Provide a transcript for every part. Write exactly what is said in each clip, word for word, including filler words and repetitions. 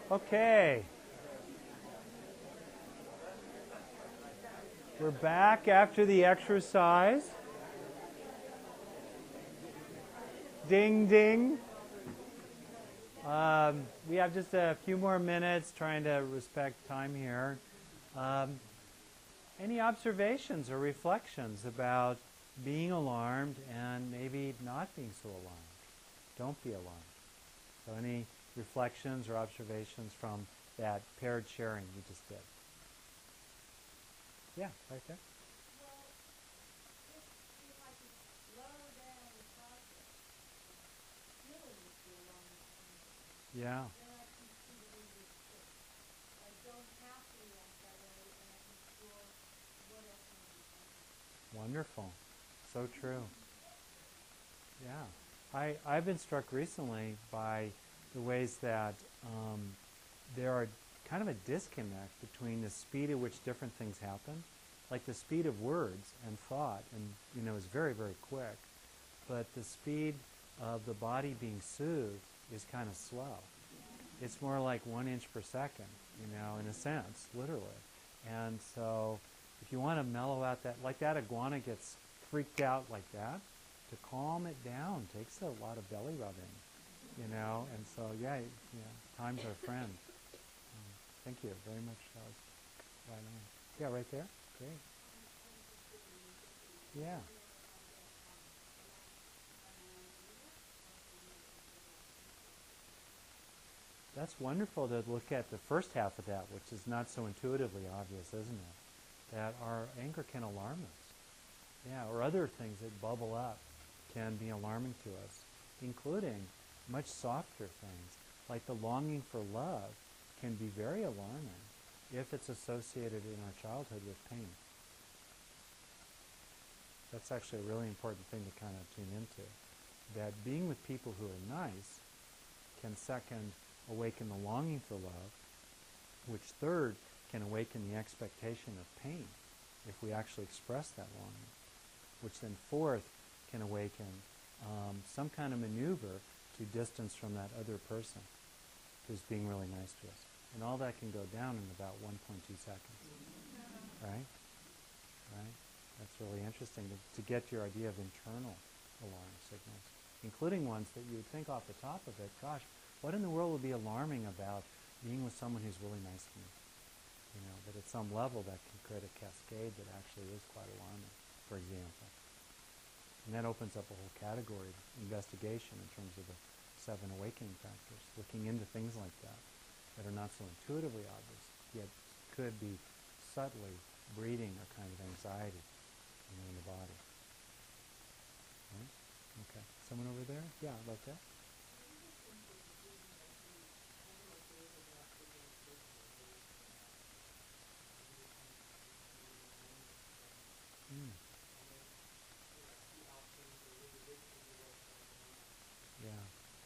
Okay. We're back after the exercise. Ding, ding. Um, we have just a few more minutes trying to respect time here. Um, any observations or reflections about being alarmed and maybe not being so alarmed? Don't be alarmed. So any reflections or observations from that paired sharing we just did? Yeah, right there. Well, if, if I could slow down the process of feeling the alarm, Yeah. then I can see the reason for it. I don't have to react that way, and I can explore what else might be happening. Wonderful. So true. Yeah. I, I've been struck recently by the ways that um, there are kind of a disconnect between the speed at which different things happen. Like the speed of words and thought, and you know, is very, very quick. But the speed of the body being soothed is kind of slow. It's more like one inch per second, you know, in a sense, literally. And so if you want to mellow out that, like that iguana gets freaked out like that, to calm it down takes a lot of belly rubbing, you know. And so, yeah, yeah, time's our friend. Um, thank you very much. That was right on. Yeah, right there. Great. Yeah. That's wonderful to look at the first half of that, which is not so intuitively obvious, isn't it? That our anger can alarm us. Yeah, or other things that bubble up can be alarming to us, including much softer things, like the longing for love can be very alarming if it's associated in our childhood with pain. That's actually a really important thing to kind of tune into. That being with people who are nice can, second, awaken the longing for love, which, third, can awaken the expectation of pain if we actually express that longing, which then, fourth, can awaken um, some kind of maneuver to distance from that other person who's being really nice to us. And all that can go down in about one point two seconds. Right? Right? That's really interesting to, to get your idea of internal alarm signals, including ones that you would think off the top of it, gosh, what in the world would be alarming about being with someone who's really nice to me? You know, but at some level that can create a cascade that actually is quite alarming, for example. And that opens up a whole category of investigation in terms of the seven awakening factors, looking into things like that that are not so intuitively obvious, yet could be subtly breeding a kind of anxiety, you know, in the body. Right? Okay. Someone over there? Yeah, like that. Mm. Yeah.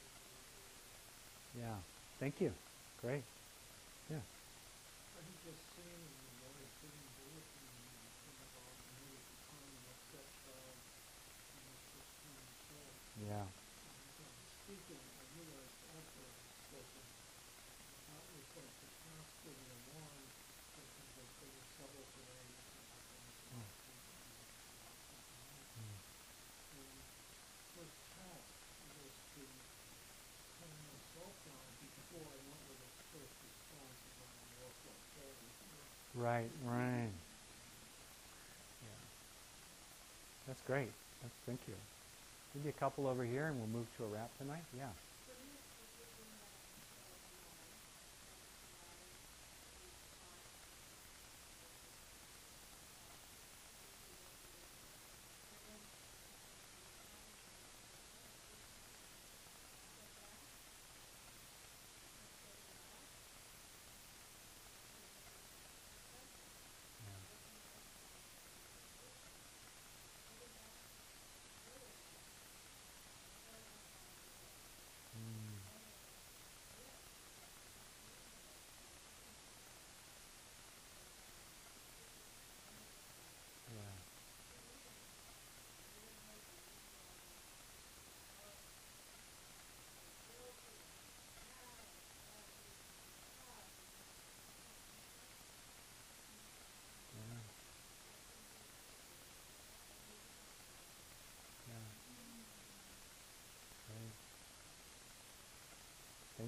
Yeah. Thank you. Great. Yeah. I think just seeing the noise didn't do it and think about maybe at the time what that child and was just being said. Yeah. And as I was speaking, I realized after I had spoken, that was like the past getting alarmed because like there were several today that happened and Oh. people and Mm. and first task was to calm myself down before I went with a first response of when I look like holy. Right, right. Yeah. That's great. That's, thank you. Maybe a couple over here and we'll move to a wrap tonight. Yeah. For me, it's just looking back into our lives,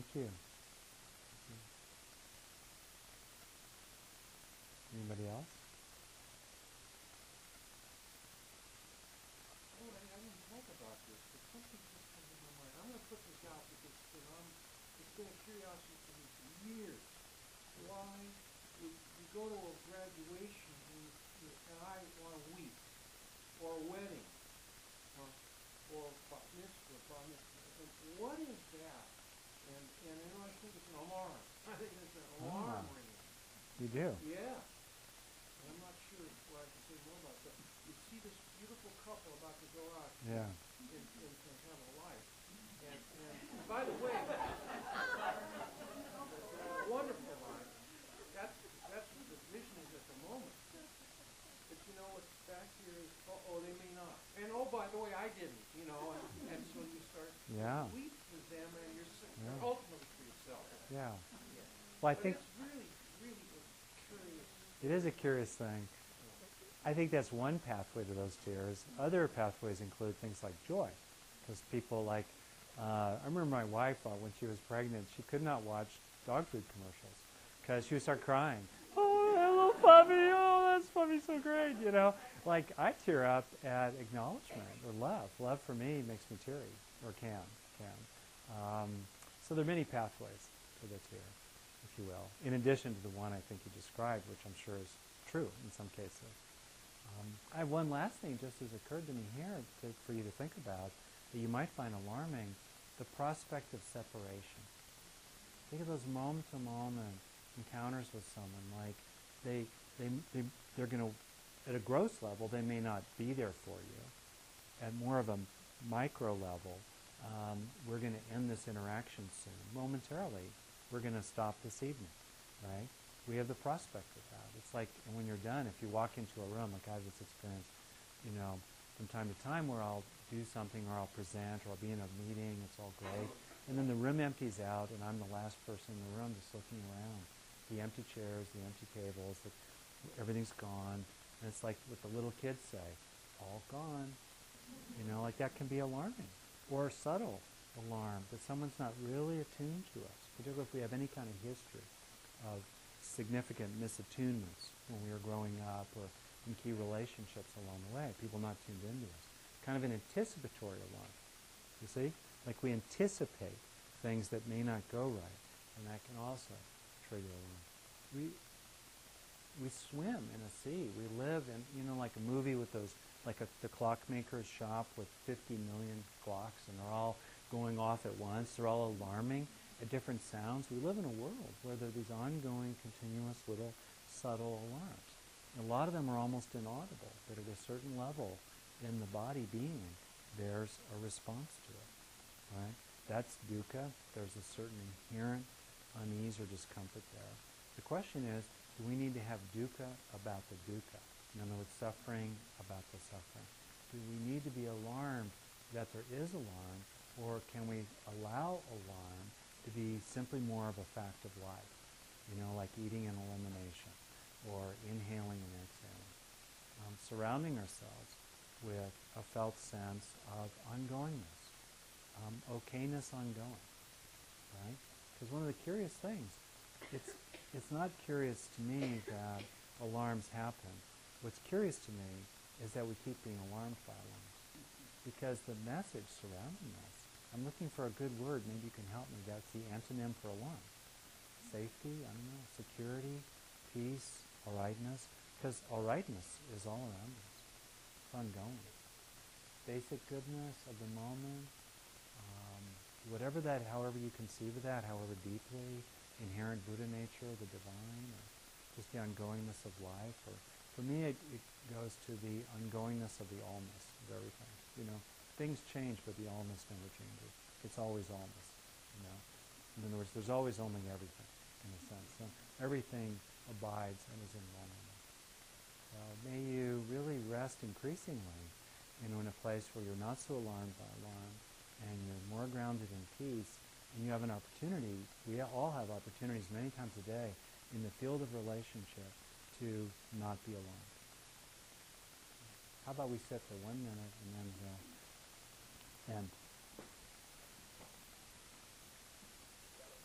Thank you. Anybody else? Oh, I, I didn't talk about this, but something just comes to my mind. I'm going to put this out because you know, I'm, it's been a curiosity for me for years. Why would you go to a graduation and, you, you, and I want to weep, or a wedding, uh, or bat mitzvah, bar mitzvah. And what is that? And, and you know, I think it's an alarm. I think it's an alarm Ah. ringing. You do? Yeah. And I'm not sure what I can say more about that. You see this beautiful couple about to go out Yeah. and, and, and have a life. And, and, and by the way, a wonderful life. That's that's what the vision is at the moment. But you know what's back here is, oh, oh they may not. And oh, by the way, I didn't. You know, and, and so you start Yeah. to weep for them and you're Yeah. ultimately for yourself. Yeah. Yeah. Well, I But think it's really, really a curious. it is a curious thing. I think that's one pathway to those tears. Other pathways include things like joy. Because people like, uh, I remember my wife, uh, when she was pregnant, she could not watch dog food commercials because she would start crying. Oh, hello, puppy. Oh, that's puppy so great. You know, like I tear up at acknowledgement or love. Love for me makes me teary, or can, can. Um, so there are many pathways to the tear, if you will, in addition to the one I think you described, which I'm sure is true in some cases. Um, I have one last thing just has occurred to me here to, for you to think about that you might find alarming, the prospect of separation. Think of those moment-to-moment encounters with someone, like they, they, they, they're going to, at a gross level, they may not be there for you. At more of a micro level, um, we're going to end this interaction soon. Momentarily, we're going to stop this evening, right? We have the prospect of that. It's like, and when you're done, if you walk into a room, like I have this experience, you know, from time to time where I'll do something or I'll present or I'll be in a meeting, it's all great. And then the room empties out and I'm the last person in the room just looking around. The empty chairs, the empty tables, the, everything's gone. And it's like what the little kids say, all gone. You know, like that can be alarming. Or a subtle alarm that someone's not really attuned to us, particularly if we have any kind of history of significant misattunements when we were growing up or in key relationships along the way, people not tuned into us. Kind of an anticipatory alarm, you see? Like we anticipate things that may not go right, and that can also trigger alarm. We, we swim in a sea. We live in, you know, like a movie with those, like a, the clockmaker's shop with fifty million clocks, and they're all going off at once. They're all alarming at different sounds. We live in a world where there are these ongoing, continuous little subtle alarms. A lot of them are almost inaudible, but at a certain level in the body being, there's a response to it, right? That's dukkha. There's a certain inherent unease or discomfort there. The question is, do we need to have dukkha about the dukkha? In other words, suffering about the suffering. Do we need to be alarmed that there is alarm, or can we allow alarm to be simply more of a fact of life? You know, like eating and elimination, or inhaling and exhaling. Um, surrounding ourselves with a felt sense of ongoingness, um, okayness ongoing, right? Because one of the curious things, it's it's not curious to me that alarms happen. What's curious to me is that we keep being alarmed by alarms, because the message surrounding us. I'm looking for a good word. Maybe you can help me. That's the antonym for alarm. Safety. I don't know. Security, peace, all rightness. Because all rightness is all around us. It's ongoing. Basic goodness of the moment. Um, whatever that, however you conceive of that, however deeply, inherent Buddha nature, the divine, or just the ongoingness of life. Or for me, it, it goes to the ongoingness of the allness of everything. You know, things change, but the allness never changes. It's always allness. You know, in other words, there's always only everything, in a sense. So everything abides and is in oneness. So may you really rest increasingly, you know, in a place where you're not so alarmed by alarm, and you're more grounded in peace, and you have an opportunity. We all have opportunities many times a day in the field of relationship to not be alarmed. How about we sit for one minute and then we'll end.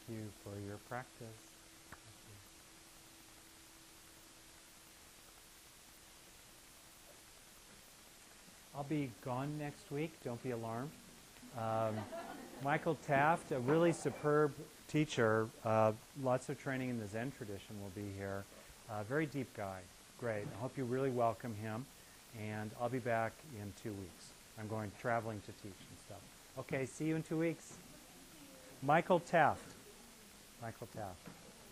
you for your practice. I'll be gone next week. Don't be alarmed. Um, Michael Taft, a really superb teacher, uh, lots of training in the Zen tradition, will be here. Uh, very deep guy. Great. I hope you really welcome him. And I'll be back in two weeks. I'm going traveling to teach and stuff. Okay, see you in two weeks. Michael Taft. Michael Taft.